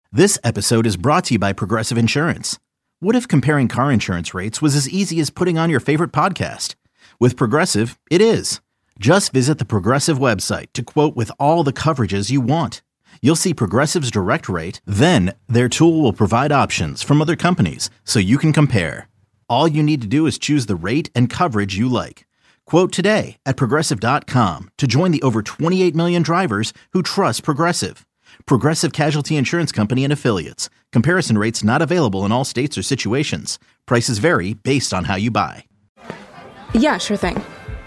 This episode is brought to you by Progressive Insurance. What if comparing car insurance rates was as easy as putting on your favorite podcast? With Progressive, it is. Just visit the Progressive website to quote with all the coverages you want. You'll see Progressive's direct rate, then their tool will provide options from other companies so you can compare. All you need to do is choose the rate and coverage you like. Quote today at Progressive.com to join the over 28 million drivers who trust Progressive. Progressive Casualty Insurance Company and Affiliates. Comparison rates not available in all states or situations. Prices vary based on how you buy. Yeah, sure thing.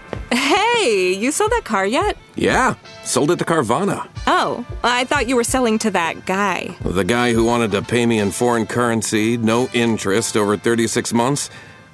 Hey, you sold that car yet? Yeah, sold it to Carvana. Oh, I thought you were selling to that guy. The guy who wanted to pay me in foreign currency, no interest, over 36 months?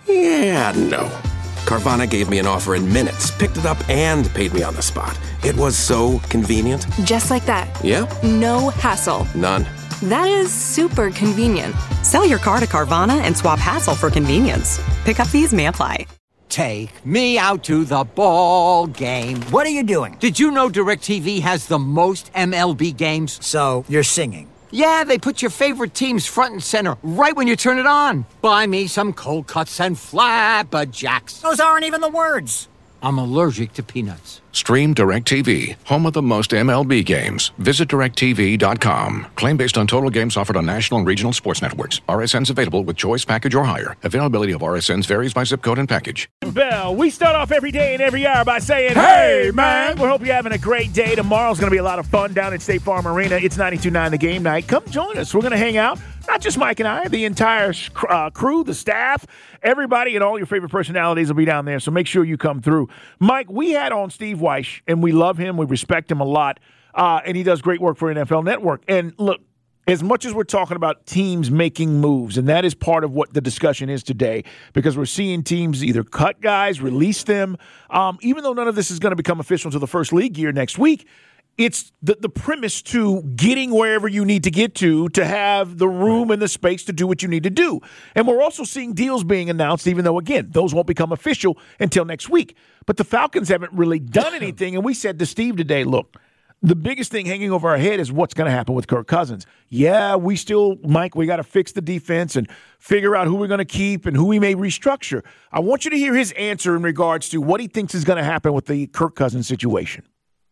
Yeah, no. Carvana gave me an offer in minutes, picked it up, and paid me on the spot. It was so convenient. Just like that. Yeah? No hassle. None. That is super convenient. Sell your car to Carvana and swap hassle for convenience. Pickup fees may apply. Take me out to the ball game. What are you doing? Did you know DirecTV has the most MLB games? So, you're singing. Yeah, they put your favorite teams front and center right when you turn it on. Buy me some cold cuts and flapjacks. Those aren't even the words. I'm allergic to peanuts. Stream DirecTV, home of the most MLB games. Visit DirecTV.com. Claim based on total games offered on national and regional sports networks. RSNs available with choice package or higher. Availability of RSNs varies by zip code and package. Bell, we start off every day and every hour by saying, hey, man. We hope you're having a great day. Tomorrow's going to be a lot of fun down at State Farm Arena. It's 92.9 The Game Night. Come join us. We're going to hang out. Not just Mike and I, the entire crew, the staff, everybody, and all your favorite personalities will be down there. So make sure you come through. Mike, we had on Steve Wyche, and we love him. We respect him a lot. And he does great work for NFL Network. And look, as much as we're talking about teams making moves, and that is part of what the discussion is today, because we're seeing teams either cut guys, release them, even though none of this is going to become official until the first league year next week. It's the premise to getting wherever you need to get to have the room and the space to do what you need to do. And we're also seeing deals being announced, even though, again, those won't become official until next week. But the Falcons haven't really done anything. And we said to Steve today, look, the biggest thing hanging over our head is what's going to happen with Kirk Cousins. Yeah, Mike, we got to fix the defense and figure out who we're going to keep and who we may restructure. I want you to hear his answer in regards to what he thinks is going to happen with the Kirk Cousins situation.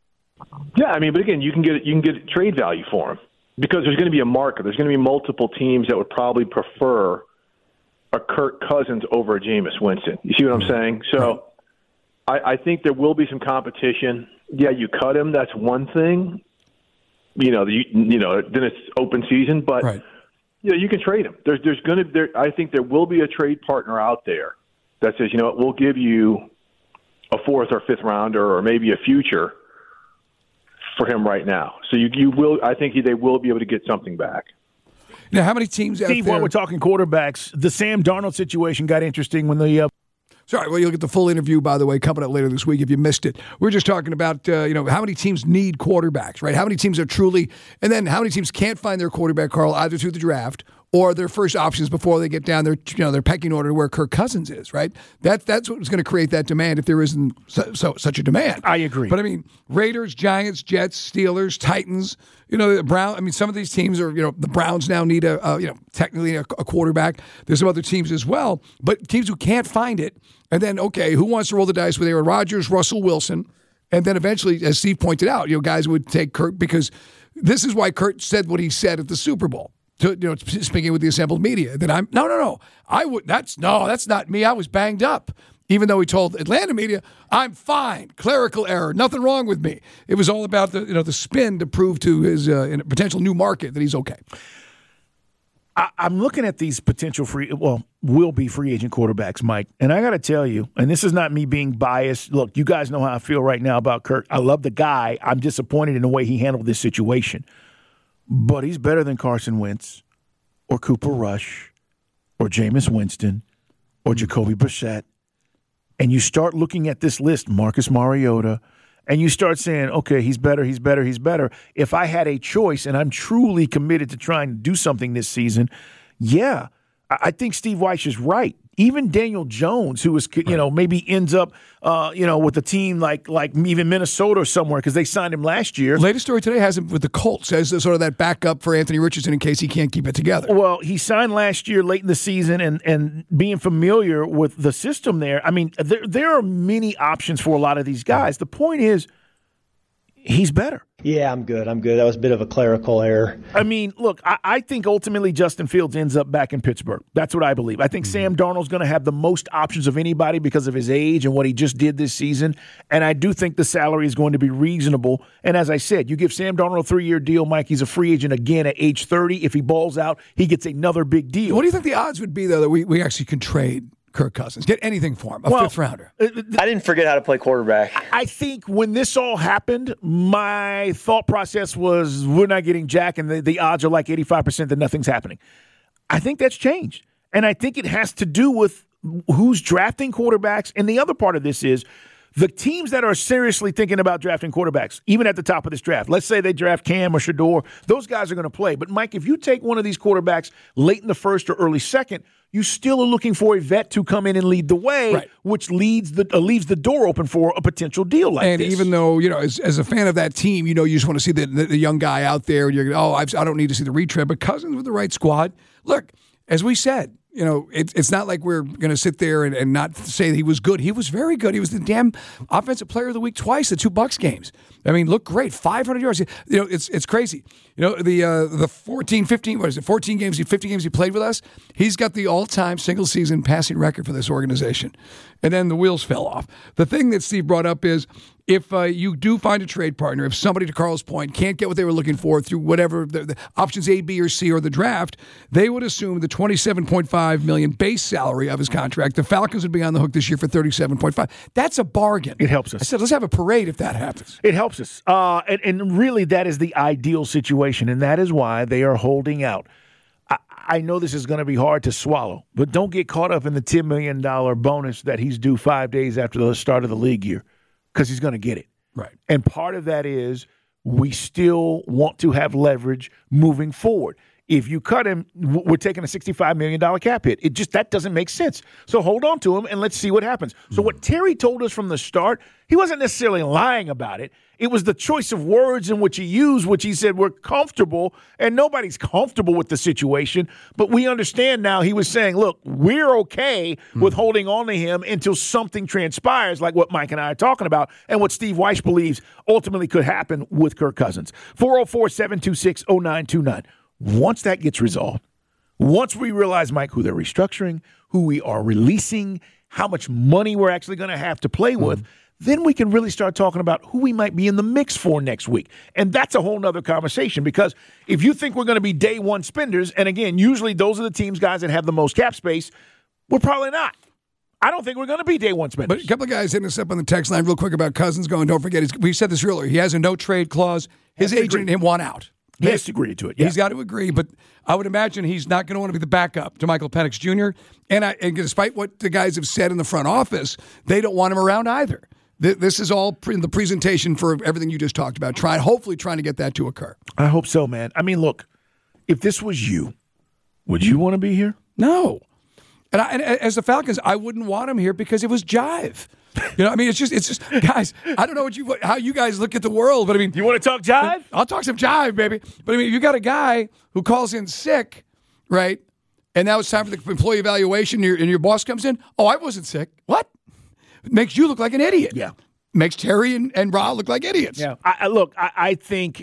Yeah, I mean, but again, you can get trade value for him because there's going to be a market. There's going to be multiple teams that would probably prefer a Kirk Cousins over a Jameis Winston. You see what I'm saying? So I think there will be some competition. Yeah, you cut him. That's one thing. Then it's open season, but you can trade him. I think there will be a trade partner out there that says, you know what, we'll give you a fourth or fifth rounder or maybe a future for him right now. So you will. I think they will be able to get something back. Now, how many teams? Steve, while we're talking quarterbacks, the Sam Darnold situation got interesting when the. Sorry, well, you'll get the full interview, by the way, coming up later this week if you missed it. We're just talking about, how many teams need quarterbacks, right? How many teams are truly, and then how many teams can't find their quarterback, Carl, either through the draft or their first options before they get down their pecking order to where Kirk Cousins is, right? That's what's going to create that demand if there isn't such a demand. I agree. But, I mean, Raiders, Giants, Jets, Steelers, Titans, the Browns. I mean, some of these teams are, the Browns now need technically a quarterback. There's some other teams as well, but teams who can't find it. And then, okay, who wants to roll the dice with Aaron Rodgers, Russell Wilson? And then eventually, as Steve pointed out, guys would take Kirk because this is why Kurt said what he said at the Super Bowl. Speaking with the assembled media, that that's not me. I was banged up. Even though he told Atlanta media, I'm fine, clerical error, nothing wrong with me. It was all about the spin to prove to his potential new market that he's okay. I'm looking at these potential will be free agent quarterbacks, Mike, and I got to tell you, and this is not me being biased. Look, you guys know how I feel right now about Kirk. I love the guy. I'm disappointed in the way he handled this situation. But he's better than Carson Wentz or Cooper Rush or Jameis Winston or Jacoby Brissett. And you start looking at this list, Marcus Mariota, and you start saying, okay, he's better. If I had a choice and I'm truly committed to trying to do something this season, yeah, I think Steve Weiss is right. Even Daniel Jones, who is, maybe ends up, with a team like even Minnesota or somewhere because they signed him last year. Latest story today has him with the Colts as sort of that backup for Anthony Richardson in case he can't keep it together. Well, he signed last year late in the season, and being familiar with the system there, I mean, there are many options for a lot of these guys. The point is, he's better. Yeah, I'm good. That was a bit of a clerical error. I mean, look, I think ultimately Justin Fields ends up back in Pittsburgh. That's what I believe. I think Sam Darnold's going to have the most options of anybody because of his age and what he just did this season. And I do think the salary is going to be reasonable. And as I said, you give Sam Darnold a 3-year deal, Mike, he's a free agent again at age 30. If he balls out, he gets another big deal. What do you think the odds would be, though, that we actually can trade Kirk Cousins? Get anything for him, a fifth rounder. I didn't forget how to play quarterback. I think when this all happened, my thought process was we're not getting Jack, and the odds are like 85% that nothing's happening. I think that's changed. And I think it has to do with who's drafting quarterbacks. And the other part of this is the teams that are seriously thinking about drafting quarterbacks, even at the top of this draft, let's say they draft Cam or Shador, those guys are going to play. But, Mike, if you take one of these quarterbacks late in the first or early second, you still are looking for a vet to come in and lead the way, right, which leaves the door open for a potential deal like this. And even though, as a fan of that team, you just want to see the young guy out there. And you're I don't need to see the retread. But Cousins with the right squad. Look, as we said, it's not like we're going to sit there and not say that he was good. He was very good. He was the damn offensive player of the week twice, the 2 Bucs games. I mean, looked great. 500 yards. It's crazy. The 14 games, 15 games he played with us, he's got the all-time single-season passing record for this organization. And then the wheels fell off. The thing that Steve brought up is if you do find a trade partner, if somebody, to Carl's point, can't get what they were looking for through whatever the options A, B, or C or the draft, they would assume the $27.5 million base salary of his contract. The Falcons would be on the hook this year for $37.5. That's a bargain. It helps us. I said, let's have a parade if that happens. It helps us. And really, that is the ideal situation, and that is why they are holding out. I know this is going to be hard to swallow, but don't get caught up in the $10 million bonus that he's due 5 days after the start of the league year, because he's going to get it. Right. And part of that is we still want to have leverage moving forward. If you cut him, we're taking a $65 million cap hit. That doesn't make sense. So hold on to him and let's see what happens. So what Terry told us from the start, he wasn't necessarily lying about it. It was the choice of words in which he used, which he said we're comfortable, and nobody's comfortable with the situation. But we understand now he was saying, look, we're okay with holding on to him until something transpires, like what Mike and I are talking about, and what Steve Weiss believes ultimately could happen with Kirk Cousins. 404-726-0929. Once that gets resolved, once we realize, Mike, who they're restructuring, who we are releasing, how much money we're actually going to have to play with, then we can really start talking about who we might be in the mix for next week. And that's a whole nother conversation, because if you think we're going to be day one spenders, and again, usually those are the teams, guys, that have the most cap space, we're probably not. I don't think we're going to be day one spenders. But a couple of guys hitting us up on the text line real quick about Cousins going, don't forget, we said this earlier, he has a no-trade clause. His agent didn't want out. He has to agree to it. Yeah. He's got to agree, but I would imagine he's not going to want to be the backup to Michael Penix Jr. And despite what the guys have said in the front office, they don't want him around either. This is all in the presentation for everything you just talked about. Hopefully trying to get that to occur. I hope so, man. I mean, look, if this was you, would you want to be here? No. And as the Falcons, I wouldn't want him here because it was jive. I mean, it's just, guys. I don't know how you guys look at the world, but I mean, you want to talk jive? I'll talk some jive, baby. But I mean, you got a guy who calls in sick, right? And now it's time for the employee evaluation, and your boss comes in. Oh, I wasn't sick. What? It makes you look like an idiot. Yeah. Makes Terry and Ra look like idiots. Yeah. I think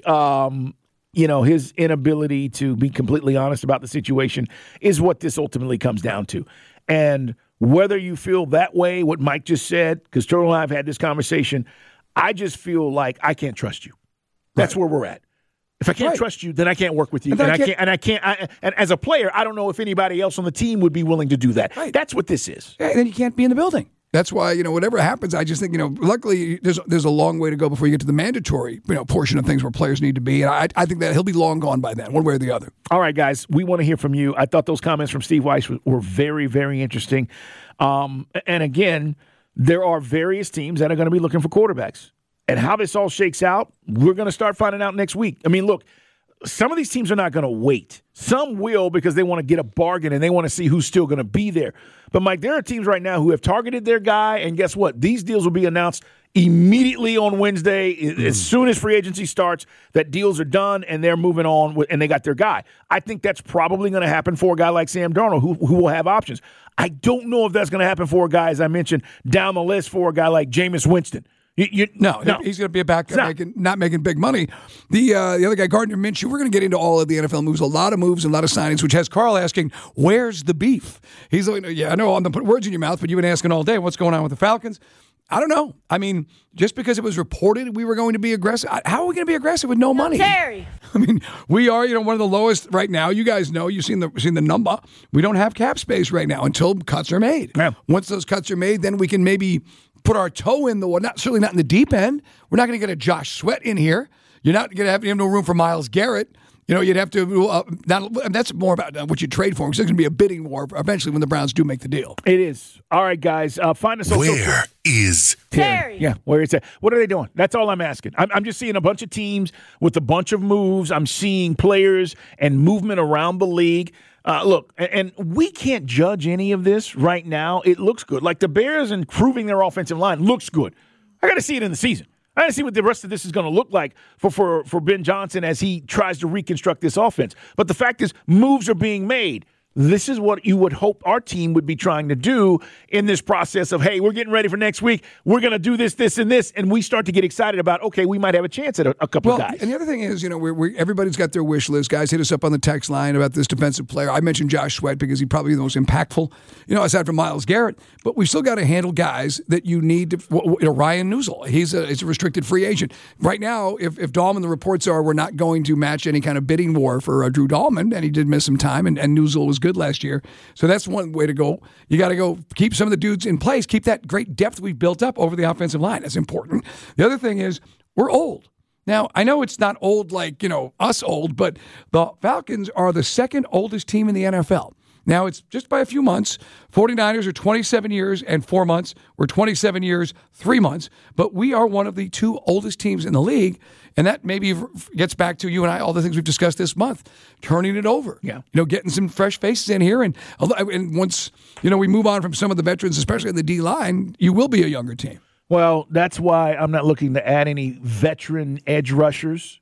his inability to be completely honest about the situation is what this ultimately comes down to, and whether you feel that way, what Mike just said, because Turtle and I have had this conversation, I just feel like I can't trust you. That's where we're at. If I can't trust you, then I can't work with you. And as a player, I don't know if anybody else on the team would be willing to do that. Right. That's what this is. Yeah, then you can't be in the building. That's why, whatever happens, I just think, luckily there's a long way to go before you get to the mandatory, portion of things where players need to be. And I think that he'll be long gone by then, one way or the other. All right, guys, we want to hear from you. I thought those comments from Steve Weiss were very, very interesting. And again, there are various teams that are going to be looking for quarterbacks. And how this all shakes out, we're going to start finding out next week. I mean, look, some of these teams are not going to wait. Some will because they want to get a bargain and they want to see who's still going to be there. But, Mike, there are teams right now who have targeted their guy, and guess what? These deals will be announced immediately on Wednesday. As soon as free agency starts, that deals are done and they're moving on and they got their guy. I think that's probably going to happen for a guy like Sam Darnold who will have options. I don't know if that's going to happen for a guy, as I mentioned, down the list for a guy like Jameis Winston. No, he's going to be a backup, not making big money. The other guy, Gardner Minshew, we're going to get into all of the NFL moves, a lot of moves and a lot of signings, which has Carl asking, where's the beef? He's like, yeah, I know I'm putting words in your mouth, but you've been asking all day, what's going on with the Falcons? I don't know. I mean, just because it was reported we were going to be aggressive, how are we going to be aggressive with no money? Terry. I mean, we are, one of the lowest right now. You guys know, you've seen the number. We don't have cap space right now until cuts are made. Yeah. Once those cuts are made, then we can maybe put our toe in the water. Certainly not in the deep end. We're not going to get a Josh Sweat in here. You're not going to have no room for Myles Garrett. You'd have to. That's more about what you trade for. Because there's going to be a bidding war eventually when the Browns do make the deal. It is. All right, guys. Find us on Where is Terry? Yeah, where is it? What are they doing? That's all I'm asking. I'm just seeing a bunch of teams with a bunch of moves. I'm seeing players and movement around the league. Look, and we can't judge any of this right now. It looks good. Like the Bears improving their offensive line looks good. I got to see it in the season. I got to see what the rest of this is going to look like for Ben Johnson as he tries to reconstruct this offense. But the fact is, moves are being made. This is what you would hope our team would be trying to do in this process of, hey, we're getting ready for next week. We're going to do this, this, and this. And we start to get excited about, okay, we might have a chance at a couple of guys. And the other thing is, everybody's got their wish list. Guys hit us up on the text line about this defensive player. I mentioned Josh Sweat because he's probably the most impactful, aside from Myles Garrett. But we still got to handle guys that you need to, Ryan Newsel. He's a restricted free agent. Right now, if Dahlman, the reports are we're not going to match any kind of bidding war for Drew Dahlman, and he did miss some time, and Newsel was good last year. So that's one way to go. You got to go keep some of the dudes in place, keep that great depth we've built up over the offensive line. That's important. The other thing is we're old. Now, I know it's not old like, us old, but the Falcons are the second oldest team in the NFL. Now, it's just by a few months. 49ers are 27 years and 4 months. We're 27 years, 3 months. But we are one of the two oldest teams in the league. And that maybe gets back to you and I, all the things we've discussed this month, turning it over. Yeah. Getting some fresh faces in here. And once, we move on from some of the veterans, especially in the D-line, you will be a younger team. Well, that's why I'm not looking to add any veteran edge rushers.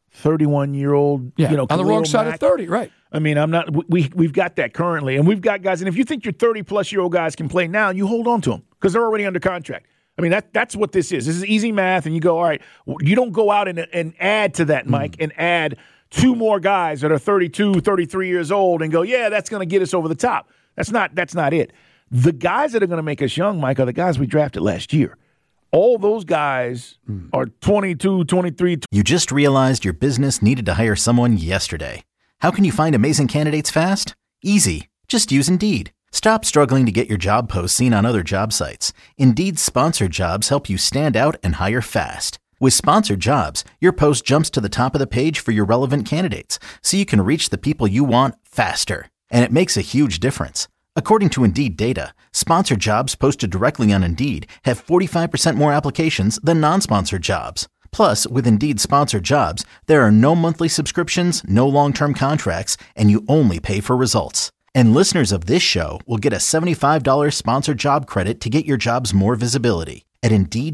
31-year-old, on the wrong side of 30, right. I mean, I'm not. We've got that currently, and we've got guys. And if you think your 30-plus-year-old guys can play now, you hold on to them because they're already under contract. I mean, that's what this is. This is easy math, and you go, all right. You don't go out and add to that, Mike, and add two more guys that are 32, 33 years old, and go, yeah, that's going to get us over the top. That's not it. The guys that are going to make us young, Mike, are the guys we drafted last year. All those guys are 22, 23. You just realized your business needed to hire someone yesterday. How can you find amazing candidates fast? Easy. Just use Indeed. Stop struggling to get your job posts seen on other job sites. Indeed's sponsored jobs help you stand out and hire fast. With sponsored jobs, your post jumps to the top of the page for your relevant candidates, so you can reach the people you want faster. And it makes a huge difference. According to Indeed data, sponsored jobs posted directly on Indeed have 45% more applications than non-sponsored jobs. Plus, with Indeed sponsored jobs, there are no monthly subscriptions, no long-term contracts, and you only pay for results. And listeners of this show will get a $75 sponsored job credit to get your jobs more visibility at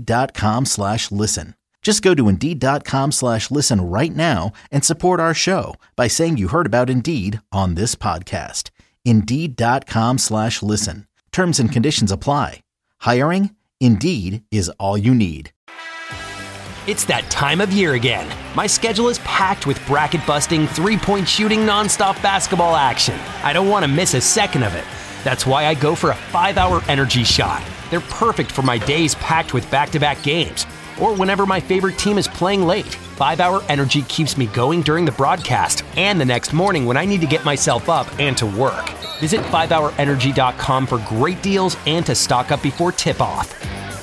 Indeed.com/listen. Just go to Indeed.com/listen right now and support our show by saying you heard about Indeed on this podcast. Indeed.com/listen. Terms and conditions apply. Hiring? Indeed is all you need. It's that time of year again. My schedule is packed with bracket-busting, three-point shooting, nonstop basketball action. I don't want to miss a second of it. That's why I go for a 5-hour energy shot. They're perfect for my days packed with back-to-back games, or whenever my favorite team is playing late. 5-hour energy keeps me going during the broadcast and the next morning when I need to get myself up and to work. Visit 5hourenergy.com for great deals and to stock up before tip-off.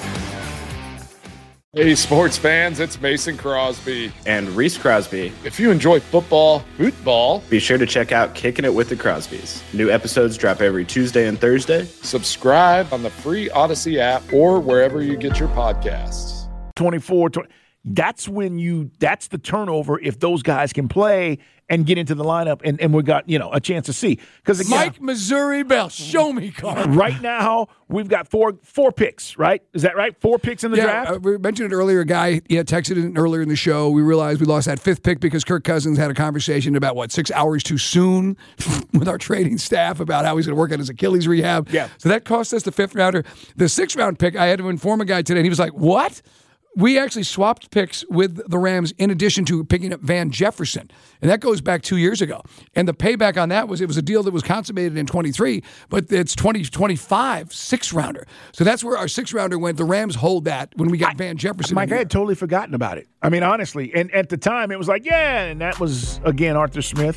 Hey, sports fans, it's Mason Crosby. And Reese Crosby. If you enjoy football, be sure to check out Kicking It with the Crosbys. New episodes drop every Tuesday and Thursday. Subscribe on the free Odyssey app or wherever you get your podcasts. 24, that's the turnover if those guys can play and get into the lineup, and we got a chance to see. Because Mike Missouri Bell, show me, Carl. Right now we've got four picks, right? Is that right? 4 picks in the draft. We mentioned it earlier. A guy texted in earlier in the show. We realized we lost that 5th pick because Kirk Cousins had a conversation about 6 hours too soon with our trading staff about how he's going to work on his Achilles rehab. Yeah. So that cost us the 5th rounder. The 6th round pick, I had to inform a guy today, and he was like, "What?" We actually swapped picks with the Rams in addition to picking up Van Jefferson. And that goes back 2 years ago. And the payback on that was it was a deal that was consummated in 23, but it's 2025 6th-rounder. So that's where our 6th-rounder went. The Rams hold that when we got Van Jefferson. Mike, I had totally forgotten about it. I mean, honestly. And at the time, it was like, yeah, and that was, again, Arthur Smith.